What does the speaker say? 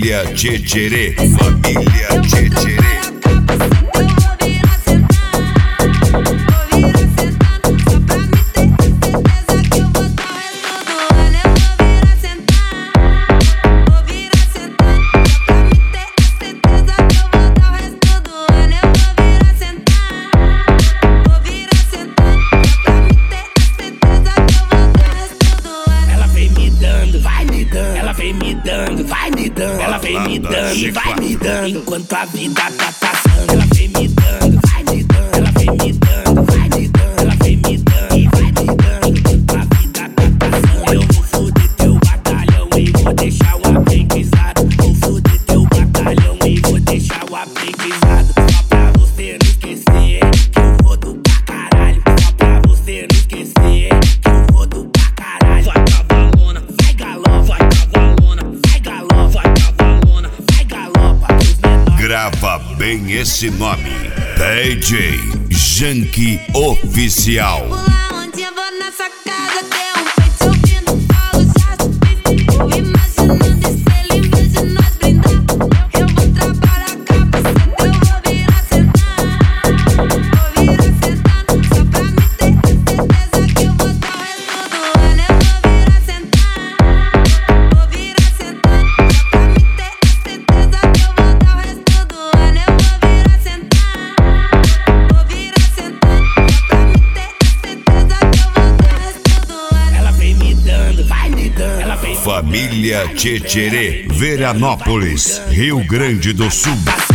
Família Tchetcherê, família Tchetcherê. Ela vem me dando, vai me dando. Ela vem me dando e vai me dando enquanto a vida tá passando. Ela vem me dando, vai me dando. Ela vem me dando, vai me dando. Ela vem me dando e vai me dando enquanto a vida tá passando. Eu vou foder teu batalhão e vou deixar o aprendizado. Vou foder teu batalhão e vou deixar o aprendizado. Só pra você não esquecer que eu vou do pra caralho. Só pra você não esquecer que eu vou do pra caralho. Vai cavalona, vai galopa, vai cavalona, vai galopa, vai cavalona, vai galopa. Grava bem esse nome, DJ Janky Oficial. Pula onde eu vou nessa casa, deu um peito ouvindo falo, já subi. Vou imaginando esse ele, em vez de nós brindar. Eu vou trabalhar capacete, eu vou virar sentando. Vou virar sentando, só pra me ter certeza que eu vou dar o resto do ano. Eu vou virar sentando, vou virar sentando, só pra me ter certeza que eu vou dar o resto do ano. Eu vou virar sentando, vou virar sentando, só pra me ter certeza que eu vou dar o resto do ano. Ela vem me dando, vai me dando. Ela vem Família Tchetcherê, Veranópolis, Rio Grande do Sul.